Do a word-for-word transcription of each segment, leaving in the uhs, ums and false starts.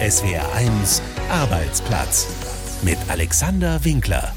S W R eins Arbeitsplatz mit Alexander Winkler.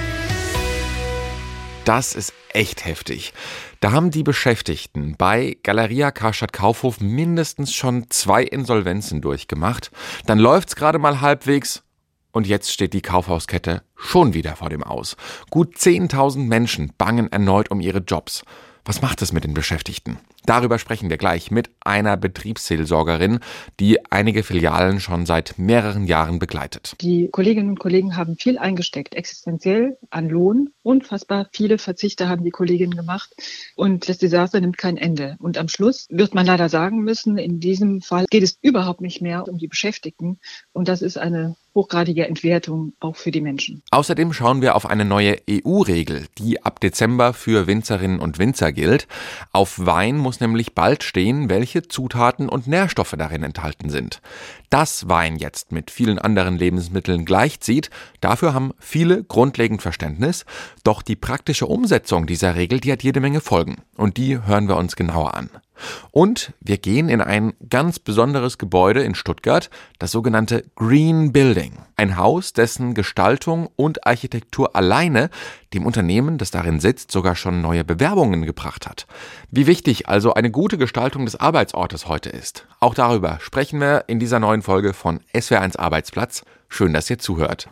Das ist echt heftig. Da haben die Beschäftigten bei Galeria Karstadt Kaufhof mindestens schon zwei Insolvenzen durchgemacht. Dann läuft's gerade mal halbwegs und jetzt steht die Kaufhauskette schon wieder vor dem Aus. Gut zehntausend Menschen bangen erneut um ihre Jobs. Was macht es mit den Beschäftigten? Darüber sprechen wir gleich mit einer Betriebsseelsorgerin, die einige Filialen schon seit mehreren Jahren begleitet. Die Kolleginnen und Kollegen haben viel eingesteckt, existenziell an Lohn. Unfassbar viele Verzichte haben die Kolleginnen gemacht und das Desaster nimmt kein Ende. Und am Schluss wird man leider sagen müssen, in diesem Fall geht es überhaupt nicht mehr um die Beschäftigten und das ist eine hochgradige Entwertung auch für die Menschen. Außerdem schauen wir auf eine neue E U-Regel, die ab Dezember für Winzerinnen und Winzer gilt. Auf Wein muss nämlich bald stehen, welche Zutaten und Nährstoffe darin enthalten sind. Dass Wein jetzt mit vielen anderen Lebensmitteln gleichzieht, dafür haben viele grundlegend Verständnis. Doch die praktische Umsetzung dieser Regel, die hat jede Menge Folgen. Und die hören wir uns genauer an. Und wir gehen in ein ganz besonderes Gebäude in Stuttgart, das sogenannte Green Building. Ein Haus, dessen Gestaltung und Architektur alleine dem Unternehmen, das darin sitzt, sogar schon neue Bewerbungen gebracht hat. Wie wichtig also eine gute Gestaltung des Arbeitsortes heute ist. Auch darüber sprechen wir in dieser neuen Folge von S W R eins Arbeitsplatz. Schön, dass ihr zuhört.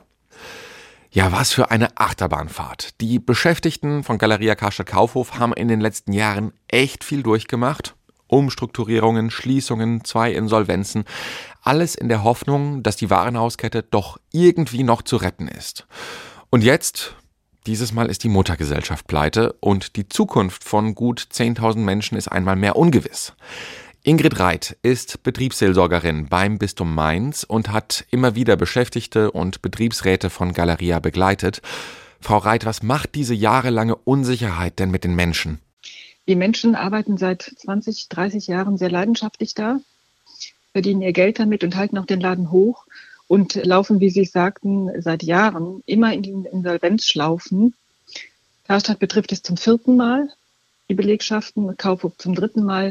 Ja, was für eine Achterbahnfahrt. Die Beschäftigten von Galeria Karstadt Kaufhof haben in den letzten Jahren echt viel durchgemacht. Umstrukturierungen, Schließungen, zwei Insolvenzen. Alles in der Hoffnung, dass die Warenhauskette doch irgendwie noch zu retten ist. Und jetzt, dieses Mal ist die Muttergesellschaft pleite und die Zukunft von gut zehntausend Menschen ist einmal mehr ungewiss. Ingrid Reit ist Betriebsseelsorgerin beim Bistum Mainz und hat immer wieder Beschäftigte und Betriebsräte von Galeria begleitet. Frau Reit, was macht diese jahrelange Unsicherheit denn mit den Menschen? Die Menschen arbeiten seit zwanzig, dreißig Jahren sehr leidenschaftlich da, verdienen ihr Geld damit und halten auch den Laden hoch und laufen, wie Sie sagten, seit Jahren immer in den Insolvenzschlaufen. Karstadt betrifft es zum vierten Mal, die Belegschaften, Kaufhof zum dritten Mal.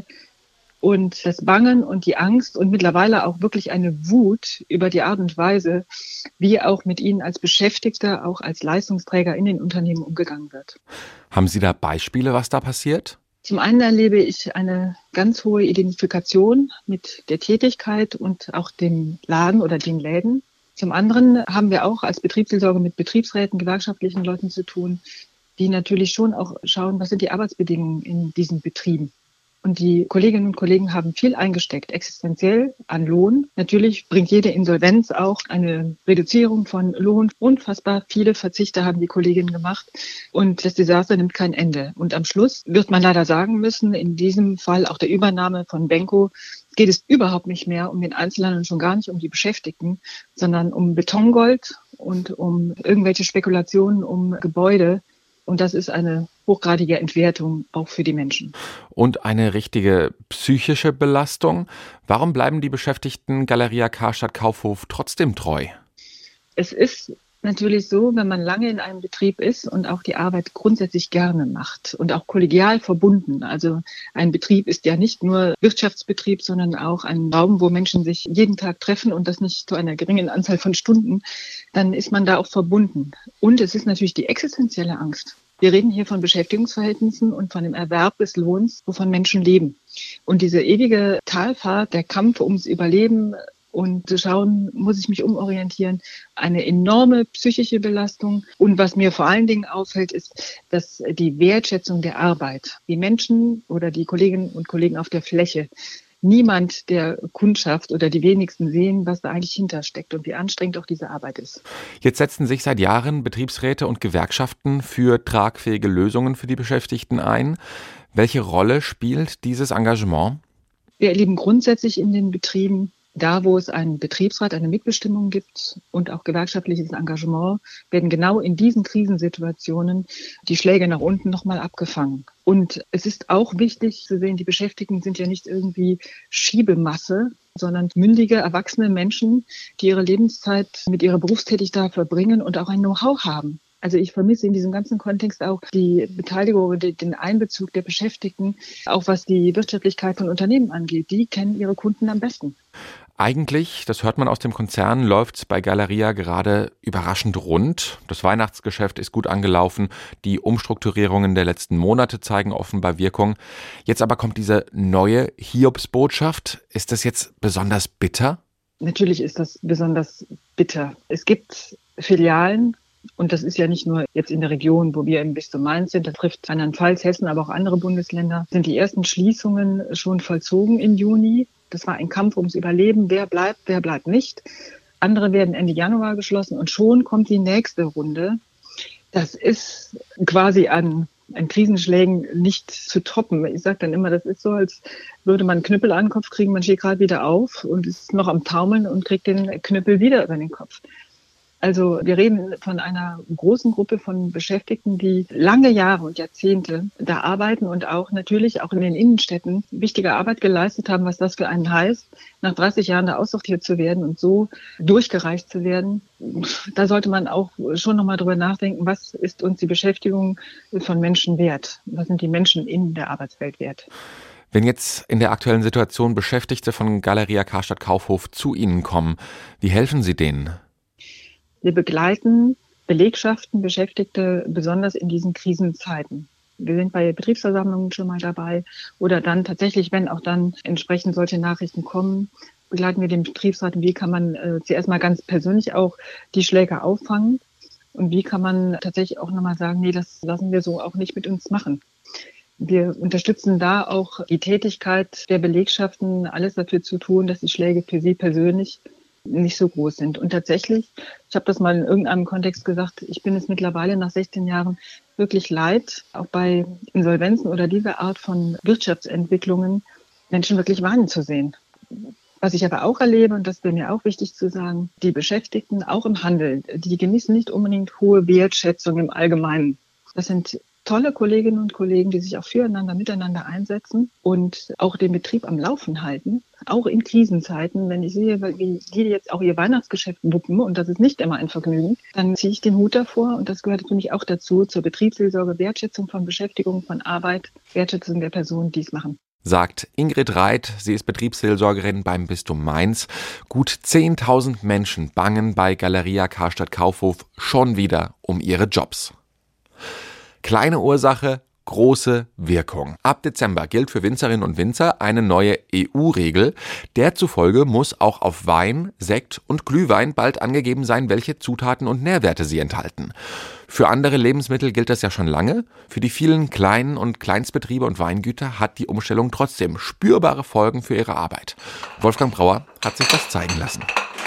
Und das Bangen und die Angst und mittlerweile auch wirklich eine Wut über die Art und Weise, wie auch mit ihnen als Beschäftigter, auch als Leistungsträger in den Unternehmen umgegangen wird. Haben Sie da Beispiele, was da passiert? Zum einen erlebe ich eine ganz hohe Identifikation mit der Tätigkeit und auch dem Laden oder den Läden. Zum anderen haben wir auch als Betriebsseelsorge mit Betriebsräten, gewerkschaftlichen Leuten zu tun, die natürlich schon auch schauen, was sind die Arbeitsbedingungen in diesen Betrieben. Und die Kolleginnen und Kollegen haben viel eingesteckt, existenziell an Lohn. Natürlich bringt jede Insolvenz auch eine Reduzierung von Lohn. Unfassbar viele Verzichte haben die Kolleginnen gemacht und das Desaster nimmt kein Ende. Und am Schluss wird man leider sagen müssen, in diesem Fall auch der Übernahme von Benko, geht es überhaupt nicht mehr um den Einzelhandel und schon gar nicht um die Beschäftigten, sondern um Betongold und um irgendwelche Spekulationen um Gebäude. Und das ist eine hochgradige Entwertung auch für die Menschen. Und eine richtige psychische Belastung. Warum bleiben die Beschäftigten Galeria Karstadt Kaufhof trotzdem treu? Es ist natürlich so, wenn man lange in einem Betrieb ist und auch die Arbeit grundsätzlich gerne macht und auch kollegial verbunden. Also ein Betrieb ist ja nicht nur Wirtschaftsbetrieb, sondern auch ein Raum, wo Menschen sich jeden Tag treffen und das nicht zu einer geringen Anzahl von Stunden. Dann ist man da auch verbunden. Und es ist natürlich die existenzielle Angst. Wir reden hier von Beschäftigungsverhältnissen und von dem Erwerb des Lohns, wovon Menschen leben. Und diese ewige Talfahrt, der Kampf ums Überleben und zu schauen, muss ich mich umorientieren, eine enorme psychische Belastung. Und was mir vor allen Dingen auffällt, ist, dass die Wertschätzung der Arbeit, die Menschen oder die Kolleginnen und Kollegen auf der Fläche, niemand der Kundschaft oder die wenigsten sehen, was da eigentlich hintersteckt und wie anstrengend auch diese Arbeit ist. Jetzt setzen sich seit Jahren Betriebsräte und Gewerkschaften für tragfähige Lösungen für die Beschäftigten ein. Welche Rolle spielt dieses Engagement? Wir erleben grundsätzlich in den Betrieben, da wo es einen Betriebsrat, eine Mitbestimmung gibt und auch gewerkschaftliches Engagement, werden genau in diesen Krisensituationen die Schläge nach unten nochmal abgefangen. Und es ist auch wichtig zu sehen, die Beschäftigten sind ja nicht irgendwie Schiebemasse, sondern mündige, erwachsene Menschen, die ihre Lebenszeit mit ihrer Berufstätigkeit verbringen und auch ein Know-how haben. Also ich vermisse in diesem ganzen Kontext auch die Beteiligung oder den Einbezug der Beschäftigten, auch was die Wirtschaftlichkeit von Unternehmen angeht. Die kennen ihre Kunden am besten. Eigentlich, das hört man aus dem Konzern, läuft es bei Galeria gerade überraschend rund. Das Weihnachtsgeschäft ist gut angelaufen. Die Umstrukturierungen der letzten Monate zeigen offenbar Wirkung. Jetzt aber kommt diese neue Hiobsbotschaft. Ist das jetzt besonders bitter? Natürlich ist das besonders bitter. Es gibt Filialen, und das ist ja nicht nur jetzt in der Region, wo wir im Bistum Mainz sind, das trifft Rheinland-Pfalz, Hessen, aber auch andere Bundesländer, sind die ersten Schließungen schon vollzogen im Juni. Das war ein Kampf ums Überleben. Wer bleibt, wer bleibt nicht. Andere werden Ende Januar geschlossen und schon kommt die nächste Runde. Das ist quasi an, an Krisenschlägen nicht zu toppen. Ich sage dann immer, das ist so, als würde man einen Knüppel an den Kopf kriegen. Man steht gerade wieder auf und ist noch am Taumeln und kriegt den Knüppel wieder über den Kopf. Also wir reden von einer großen Gruppe von Beschäftigten, die lange Jahre und Jahrzehnte da arbeiten und auch natürlich auch in den Innenstädten wichtige Arbeit geleistet haben, was das für einen heißt, nach dreißig Jahren da aussortiert zu werden und so durchgereicht zu werden. Da sollte man auch schon nochmal drüber nachdenken, was ist uns die Beschäftigung von Menschen wert? Was sind die Menschen in der Arbeitswelt wert? Wenn jetzt in der aktuellen Situation Beschäftigte von Galeria Karstadt Kaufhof zu Ihnen kommen, wie helfen Sie denen? Wir begleiten Belegschaften, Beschäftigte, besonders in diesen Krisenzeiten. Wir sind bei Betriebsversammlungen schon mal dabei oder dann tatsächlich, wenn auch dann entsprechend solche Nachrichten kommen, begleiten wir den Betriebsrat. Wie kann man äh, zuerst mal ganz persönlich auch die Schläge auffangen und wie kann man tatsächlich auch nochmal sagen, nee, das lassen wir so auch nicht mit uns machen. Wir unterstützen da auch die Tätigkeit der Belegschaften, alles dafür zu tun, dass die Schläge für sie persönlich nicht so groß sind. Und tatsächlich, ich habe das mal in irgendeinem Kontext gesagt, ich bin es mittlerweile nach sechzehn Jahren wirklich leid, auch bei Insolvenzen oder dieser Art von Wirtschaftsentwicklungen Menschen wirklich weinen zu sehen. Was ich aber auch erlebe, und das wäre mir auch wichtig zu sagen, die Beschäftigten, auch im Handel, die genießen nicht unbedingt hohe Wertschätzung im Allgemeinen. Das sind tolle Kolleginnen und Kollegen, die sich auch füreinander, miteinander einsetzen und auch den Betrieb am Laufen halten, auch in Krisenzeiten. Wenn ich sehe, wie die jetzt auch ihr Weihnachtsgeschäft wuppen, und das ist nicht immer ein Vergnügen, dann ziehe ich den Hut davor und das gehört für mich auch dazu, zur Betriebsseelsorge, Wertschätzung von Beschäftigung, von Arbeit, Wertschätzung der Personen, die es machen. Sagt Ingrid Reit, sie ist Betriebsseelsorgerin beim Bistum Mainz. Gut zehntausend Menschen bangen bei Galeria Karstadt Kaufhof schon wieder um ihre Jobs. Kleine Ursache, große Wirkung. Ab Dezember gilt für Winzerinnen und Winzer eine neue E U-Regel. Der zufolge muss auch auf Wein, Sekt und Glühwein bald angegeben sein, welche Zutaten und Nährwerte sie enthalten. Für andere Lebensmittel gilt das ja schon lange. Für die vielen kleinen und Kleinstbetriebe und Weingüter hat die Umstellung trotzdem spürbare Folgen für ihre Arbeit. Wolfgang Brauer hat sich das zeigen lassen.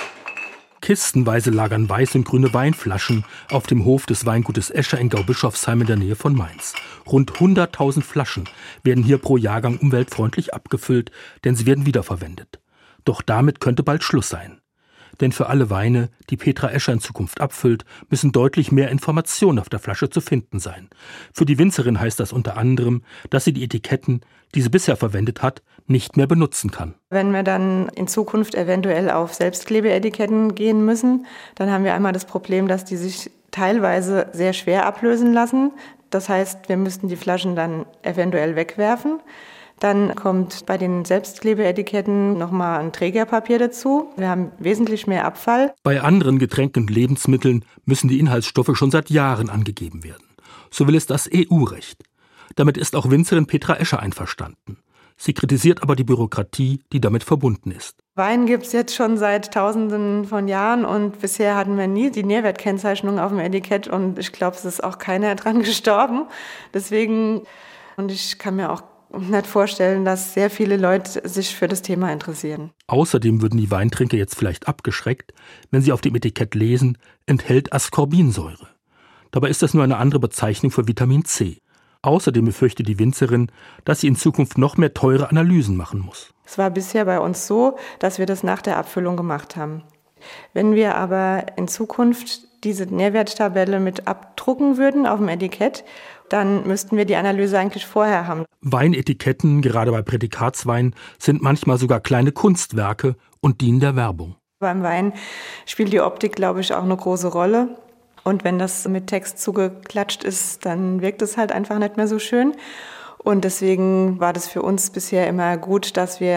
Kistenweise lagern weiße und grüne Weinflaschen auf dem Hof des Weingutes Escher in Gaubischofsheim in der Nähe von Mainz. Rund hunderttausend Flaschen werden hier pro Jahrgang umweltfreundlich abgefüllt, denn sie werden wiederverwendet. Doch damit könnte bald Schluss sein. Denn für alle Weine, die Petra Escher in Zukunft abfüllt, müssen deutlich mehr Informationen auf der Flasche zu finden sein. Für die Winzerin heißt das unter anderem, dass sie die Etiketten, die sie bisher verwendet hat, nicht mehr benutzen kann. Wenn wir dann in Zukunft eventuell auf Selbstklebeetiketten gehen müssen, dann haben wir einmal das Problem, dass die sich teilweise sehr schwer ablösen lassen. Das heißt, wir müssten die Flaschen dann eventuell wegwerfen. Dann kommt bei den Selbstklebeetiketten nochmal ein Trägerpapier dazu. Wir haben wesentlich mehr Abfall. Bei anderen Getränken und Lebensmitteln müssen die Inhaltsstoffe schon seit Jahren angegeben werden. So will es das E U-Recht. Damit ist auch Winzerin Petra Escher einverstanden. Sie kritisiert aber die Bürokratie, die damit verbunden ist. Wein gibt's jetzt schon seit Tausenden von Jahren und bisher hatten wir nie die Nährwertkennzeichnung auf dem Etikett und ich glaube, es ist auch keiner dran gestorben. Deswegen, und ich kann mir auch nicht vorstellen, dass sehr viele Leute sich für das Thema interessieren. Außerdem würden die Weintrinker jetzt vielleicht abgeschreckt, wenn sie auf dem Etikett lesen, enthält Ascorbinsäure. Dabei ist das nur eine andere Bezeichnung für Vitamin C. Außerdem befürchtet die Winzerin, dass sie in Zukunft noch mehr teure Analysen machen muss. Es war bisher bei uns so, dass wir das nach der Abfüllung gemacht haben. Wenn wir aber in Zukunft diese Nährwerttabelle mit abdrucken würden auf dem Etikett, dann müssten wir die Analyse eigentlich vorher haben. Weinetiketten, gerade bei Prädikatswein, sind manchmal sogar kleine Kunstwerke und dienen der Werbung. Beim Wein spielt die Optik, glaube ich, auch eine große Rolle. Und wenn das mit Text zugeklatscht ist, dann wirkt es halt einfach nicht mehr so schön. Und deswegen war das für uns bisher immer gut, dass wir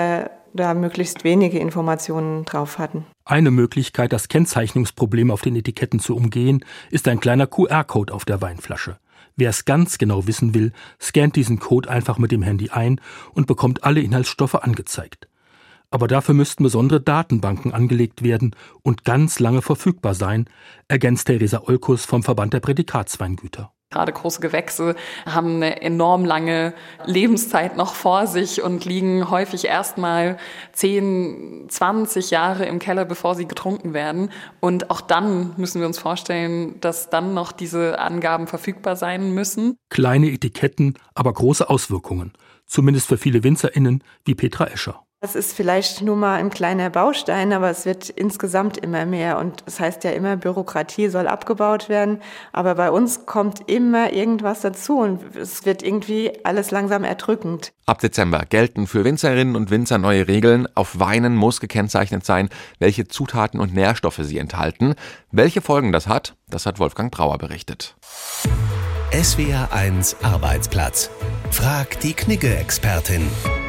da möglichst wenige Informationen drauf hatten. Eine Möglichkeit, das Kennzeichnungsproblem auf den Etiketten zu umgehen, ist ein kleiner Q R-Code auf der Weinflasche. Wer es ganz genau wissen will, scannt diesen Code einfach mit dem Handy ein und bekommt alle Inhaltsstoffe angezeigt. Aber dafür müssten besondere Datenbanken angelegt werden und ganz lange verfügbar sein, ergänzt Theresa Olkus vom Verband der Prädikatsweingüter. Gerade große Gewächse haben eine enorm lange Lebenszeit noch vor sich und liegen häufig erstmal zehn, zwanzig Jahre im Keller, bevor sie getrunken werden. Und auch dann müssen wir uns vorstellen, dass dann noch diese Angaben verfügbar sein müssen. Kleine Etiketten, aber große Auswirkungen. Zumindest für viele WinzerInnen wie Petra Escher. Das ist vielleicht nur mal ein kleiner Baustein, aber es wird insgesamt immer mehr. Und es heißt ja immer, Bürokratie soll abgebaut werden. Aber bei uns kommt immer irgendwas dazu und es wird irgendwie alles langsam erdrückend. Ab Dezember gelten für Winzerinnen und Winzer neue Regeln. Auf Weinen muss gekennzeichnet sein, welche Zutaten und Nährstoffe sie enthalten. Welche Folgen das hat, das hat Wolfgang Brauer berichtet. S W R eins Arbeitsplatz. Frag die Knigge-Expertin.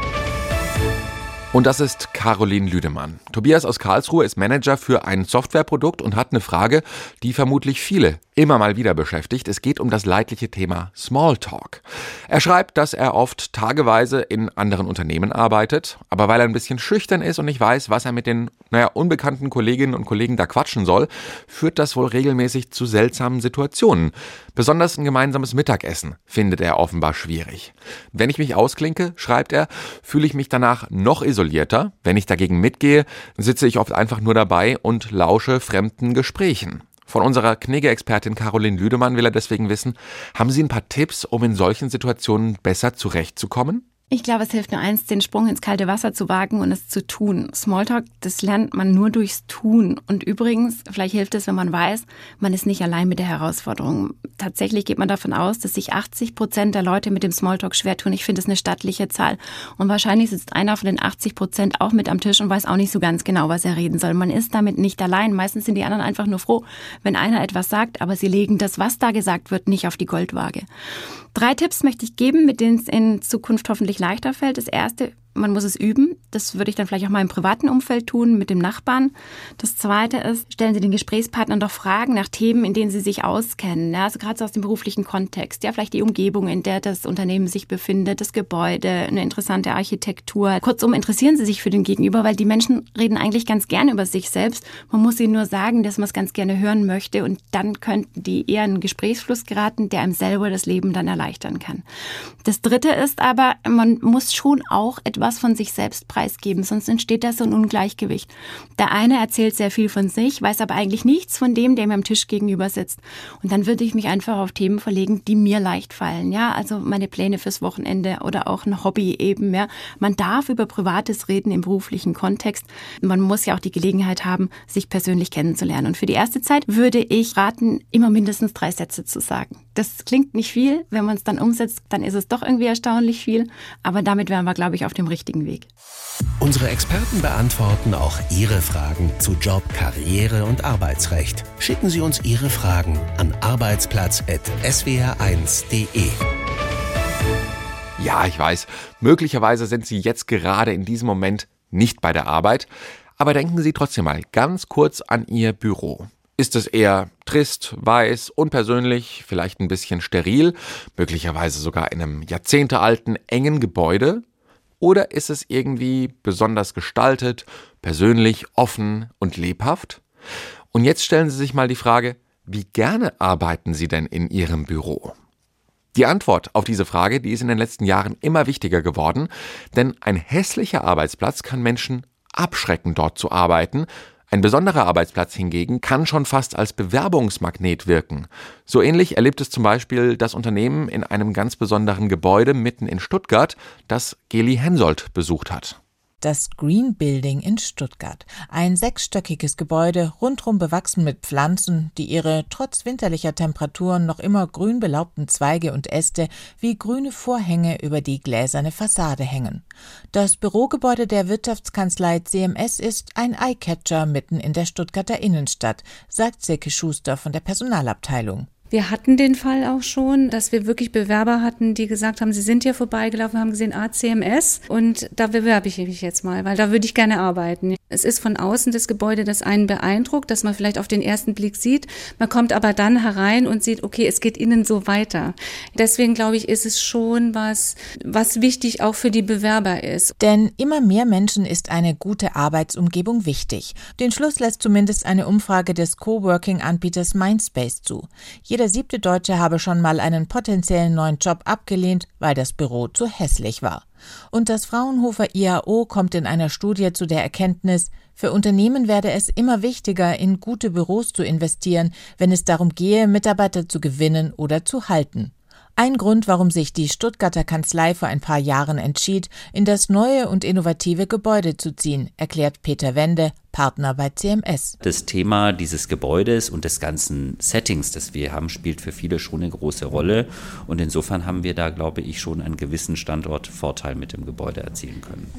Und das ist Caroline Lüdemann. Tobias aus Karlsruhe ist Manager für ein Softwareprodukt und hat eine Frage, die vermutlich viele immer mal wieder beschäftigt. Es geht um das leidliche Thema Smalltalk. Er schreibt, dass er oft tageweise in anderen Unternehmen arbeitet, aber weil er ein bisschen schüchtern ist und nicht weiß, was er mit den, naja, unbekannten Kolleginnen und Kollegen da quatschen soll, führt das wohl regelmäßig zu seltsamen Situationen. Besonders ein gemeinsames Mittagessen findet er offenbar schwierig. Wenn ich mich ausklinke, schreibt er, fühle ich mich danach noch isolierter. Wenn ich dagegen mitgehe, sitze ich oft einfach nur dabei und lausche fremden Gesprächen. Von unserer Knigge-Expertin Caroline Lüdemann will er deswegen wissen, haben Sie ein paar Tipps, um in solchen Situationen besser zurechtzukommen? Ich glaube, es hilft nur eins, den Sprung ins kalte Wasser zu wagen und es zu tun. Smalltalk, das lernt man nur durchs Tun. Und übrigens, vielleicht hilft es, wenn man weiß, man ist nicht allein mit der Herausforderung. Tatsächlich geht man davon aus, dass sich achtzig Prozent der Leute mit dem Smalltalk schwer tun. Ich finde, das eine stattliche Zahl. Und wahrscheinlich sitzt einer von den achtzig Prozent auch mit am Tisch und weiß auch nicht so ganz genau, was er reden soll. Man ist damit nicht allein. Meistens sind die anderen einfach nur froh, wenn einer etwas sagt, aber sie legen das, was da gesagt wird, nicht auf die Goldwaage. Drei Tipps möchte ich geben, mit denen es in Zukunft hoffentlich leichter fällt. Das erste, man muss es üben. Das würde ich dann vielleicht auch mal im privaten Umfeld tun, mit dem Nachbarn. Das zweite ist, stellen Sie den Gesprächspartnern doch Fragen nach Themen, in denen Sie sich auskennen. Ja, also gerade so aus dem beruflichen Kontext. Ja, vielleicht die Umgebung, in der das Unternehmen sich befindet, das Gebäude, eine interessante Architektur. Kurzum, interessieren Sie sich für den Gegenüber, weil die Menschen reden eigentlich ganz gerne über sich selbst. Man muss ihnen nur sagen, dass man es ganz gerne hören möchte und dann könnten die eher in einen Gesprächsfluss geraten, der einem selber das Leben dann erleichtern kann. Das dritte ist aber, man muss schon auch etwas was von sich selbst preisgeben, sonst entsteht da so ein Ungleichgewicht. Der eine erzählt sehr viel von sich, weiß aber eigentlich nichts von dem, der mir am Tisch gegenüber sitzt. Und dann würde ich mich einfach auf Themen verlegen, die mir leicht fallen. Ja, also meine Pläne fürs Wochenende oder auch ein Hobby eben. Ja, man darf über Privates reden im beruflichen Kontext. Man muss ja auch die Gelegenheit haben, sich persönlich kennenzulernen. Und für die erste Zeit würde ich raten, immer mindestens drei Sätze zu sagen. Das klingt nicht viel. Wenn man es dann umsetzt, dann ist es doch irgendwie erstaunlich viel. Aber damit wären wir, glaube ich, auf dem richtigen Weg. Unsere Experten beantworten auch Ihre Fragen zu Job, Karriere und Arbeitsrecht. Schicken Sie uns Ihre Fragen an arbeitsplatz at s w r eins punkt d e. Ja, ich weiß, möglicherweise sind Sie jetzt gerade in diesem Moment nicht bei der Arbeit, aber denken Sie trotzdem mal ganz kurz an Ihr Büro. Ist es eher trist, weiß, unpersönlich, vielleicht ein bisschen steril, möglicherweise sogar in einem jahrzehntealten, engen Gebäude? Oder ist es irgendwie besonders gestaltet, persönlich, offen und lebhaft? Und jetzt stellen Sie sich mal die Frage, wie gerne arbeiten Sie denn in Ihrem Büro? Die Antwort auf diese Frage, die ist in den letzten Jahren immer wichtiger geworden, denn ein hässlicher Arbeitsplatz kann Menschen abschrecken, dort zu arbeiten. Ein besonderer Arbeitsplatz hingegen kann schon fast als Bewerbungsmagnet wirken. So ähnlich erlebt es zum Beispiel das Unternehmen in einem ganz besonderen Gebäude mitten in Stuttgart, das Geli Hensoldt besucht hat. Das Green Building in Stuttgart. Ein sechsstöckiges Gebäude, rundrum bewachsen mit Pflanzen, die ihre trotz winterlicher Temperaturen noch immer grün belaubten Zweige und Äste wie grüne Vorhänge über die gläserne Fassade hängen. Das Bürogebäude der Wirtschaftskanzlei C M S ist ein Eyecatcher mitten in der Stuttgarter Innenstadt, sagt Silke Schuster von der Personalabteilung. Wir hatten den Fall auch schon, dass wir wirklich Bewerber hatten, die gesagt haben, sie sind hier vorbeigelaufen, haben gesehen, ah, C M S und da bewerbe ich mich jetzt mal, weil da würde ich gerne arbeiten. Es ist von außen das Gebäude, das einen beeindruckt, dass man vielleicht auf den ersten Blick sieht. Man kommt aber dann herein und sieht, okay, es geht innen so weiter. Deswegen glaube ich, ist es schon was, was wichtig auch für die Bewerber ist. Denn immer mehr Menschen ist eine gute Arbeitsumgebung wichtig. Den Schluss lässt zumindest eine Umfrage des Coworking-Anbieters Mindspace zu. Jeder siebte Deutsche habe schon mal einen potenziellen neuen Job abgelehnt, weil das Büro zu hässlich war. Und das Fraunhofer I A O kommt in einer Studie zu der Erkenntnis, für Unternehmen werde es immer wichtiger, in gute Büros zu investieren, wenn es darum gehe, Mitarbeiter zu gewinnen oder zu halten. Ein Grund, warum sich die Stuttgarter Kanzlei vor ein paar Jahren entschied, in das neue und innovative Gebäude zu ziehen, erklärt Peter Wende, Partner bei C M S. Das Thema dieses Gebäudes und des ganzen Settings, das wir haben, spielt für viele schon eine große Rolle. Und insofern haben wir da, glaube ich, schon einen gewissen Standortvorteil mit dem Gebäude erzielen können.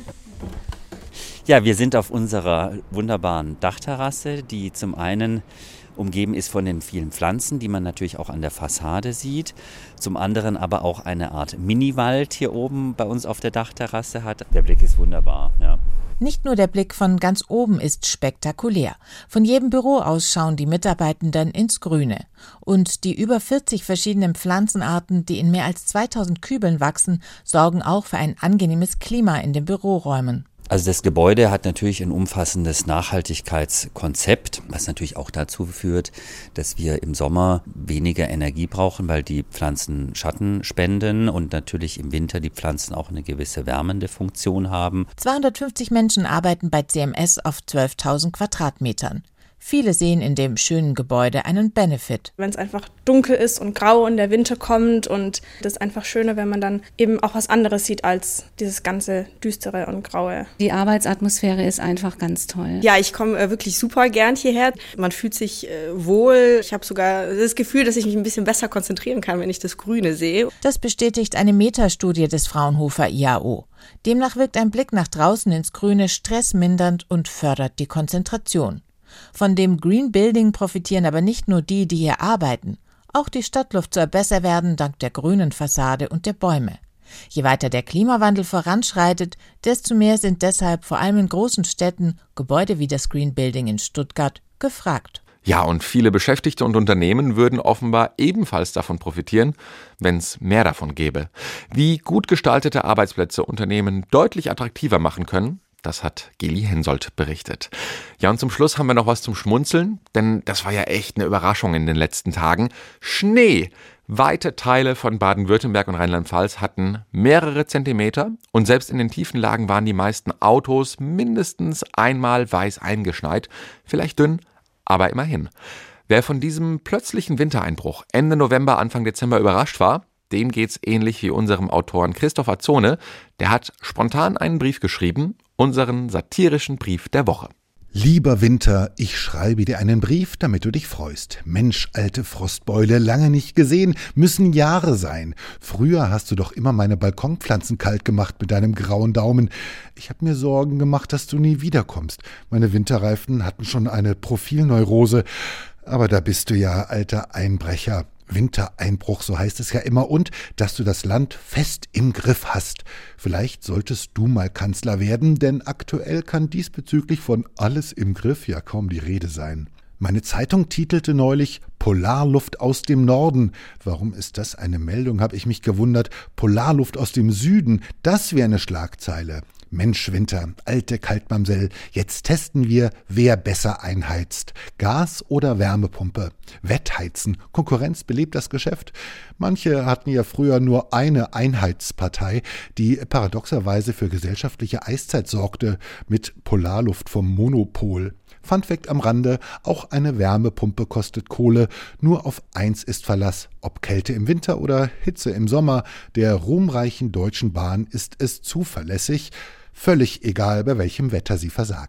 Ja, wir sind auf unserer wunderbaren Dachterrasse, die zum einen umgeben ist von den vielen Pflanzen, die man natürlich auch an der Fassade sieht. Zum anderen aber auch eine Art Mini-Wald hier oben bei uns auf der Dachterrasse hat. Der Blick ist wunderbar, ja. Nicht nur der Blick von ganz oben ist spektakulär. Von jedem Büro aus schauen die Mitarbeitenden ins Grüne. Und die über vierzig verschiedenen Pflanzenarten, die in mehr als zweitausend Kübeln wachsen, sorgen auch für ein angenehmes Klima in den Büroräumen. Also das Gebäude hat natürlich ein umfassendes Nachhaltigkeitskonzept, was natürlich auch dazu führt, dass wir im Sommer weniger Energie brauchen, weil die Pflanzen Schatten spenden und natürlich im Winter die Pflanzen auch eine gewisse wärmende Funktion haben. zweihundertfünfzig Menschen arbeiten bei C M S auf zwölftausend Quadratmetern. Viele sehen in dem schönen Gebäude einen Benefit. Wenn es einfach dunkel ist und grau und der Winter kommt und das ist einfach schöner, wenn man dann eben auch was anderes sieht als dieses ganze Düstere und Graue. Die Arbeitsatmosphäre ist einfach ganz toll. Ja, ich komme äh, wirklich super gern hierher. Man fühlt sich äh, wohl. Ich habe sogar das Gefühl, dass ich mich ein bisschen besser konzentrieren kann, wenn ich das Grüne sehe. Das bestätigt eine Metastudie des Fraunhofer I A O. Demnach wirkt ein Blick nach draußen ins Grüne stressmindernd und fördert die Konzentration. Von dem Green Building profitieren aber nicht nur die, die hier arbeiten. Auch die Stadtluft soll besser werden dank der grünen Fassade und der Bäume. Je weiter der Klimawandel voranschreitet, desto mehr sind deshalb vor allem in großen Städten Gebäude wie das Green Building in Stuttgart gefragt. Ja, und viele Beschäftigte und Unternehmen würden offenbar ebenfalls davon profitieren, wenn es mehr davon gäbe. Wie gut gestaltete Arbeitsplätze Unternehmen deutlich attraktiver machen können, das hat Geli Hensoldt berichtet. Ja, und zum Schluss haben wir noch was zum Schmunzeln, denn das war ja echt eine Überraschung in den letzten Tagen. Schnee! Weite Teile von Baden-Württemberg und Rheinland-Pfalz hatten mehrere Zentimeter und selbst in den tiefen Lagen waren die meisten Autos mindestens einmal weiß eingeschneit. Vielleicht dünn, aber immerhin. Wer von diesem plötzlichen Wintereinbruch Ende November, Anfang Dezember überrascht war, dem geht's ähnlich wie unserem Autoren Christoph Azone. Der hat spontan einen Brief geschrieben, unseren satirischen Brief der Woche. Lieber Winter, ich schreibe dir einen Brief, damit du dich freust. Mensch, alte Frostbeule, lange nicht gesehen, müssen Jahre sein. Früher hast du doch immer meine Balkonpflanzen kalt gemacht mit deinem grauen Daumen. Ich habe mir Sorgen gemacht, dass du nie wiederkommst. Meine Winterreifen hatten schon eine Profilneurose. Aber da bist du ja, alter Einbrecher. Wintereinbruch, so heißt es ja immer, und dass du das Land fest im Griff hast. Vielleicht solltest du mal Kanzler werden, denn aktuell kann diesbezüglich von alles im Griff ja kaum die Rede sein. Meine Zeitung titelte neulich Polarluft aus dem Norden. Warum ist das eine Meldung, habe ich mich gewundert. Polarluft aus dem Süden, das wäre eine Schlagzeile. Mensch, Winter, alte Kaltmamsell, jetzt testen wir, wer besser einheizt. Gas oder Wärmepumpe? Wettheizen, Konkurrenz belebt das Geschäft. Manche hatten ja früher nur eine Einheitspartei, die paradoxerweise für gesellschaftliche Eiszeit sorgte, mit Polarluft vom Monopol. Funfact am Rande, auch eine Wärmepumpe kostet Kohle, nur auf eins ist Verlass, ob Kälte im Winter oder Hitze im Sommer, der ruhmreichen Deutschen Bahn ist es zuverlässig, völlig egal, bei welchem Wetter sie versagt.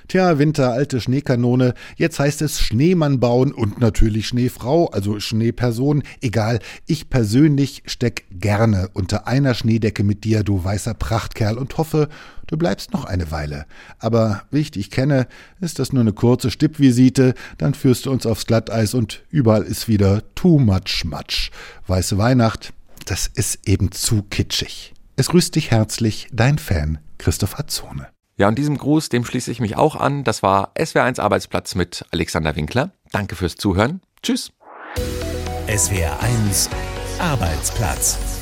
Tja, Winter, alte Schneekanone, jetzt heißt es Schneemann bauen und natürlich Schneefrau, also Schneeperson. Egal, ich persönlich steck gerne unter einer Schneedecke mit dir, du weißer Prachtkerl, und hoffe, du bleibst noch eine Weile. Aber wie ich dich kenne, ist das nur eine kurze Stippvisite, dann führst du uns aufs Glatteis und überall ist wieder too much much. Weiße Weihnacht, das ist eben zu kitschig. Es grüßt dich herzlich, dein Fan Christoph Azzone. Ja, und diesem Gruß, dem schließe ich mich auch an. Das war S W R eins Arbeitsplatz mit Alexander Winkler. Danke fürs Zuhören. Tschüss. S W R eins Arbeitsplatz.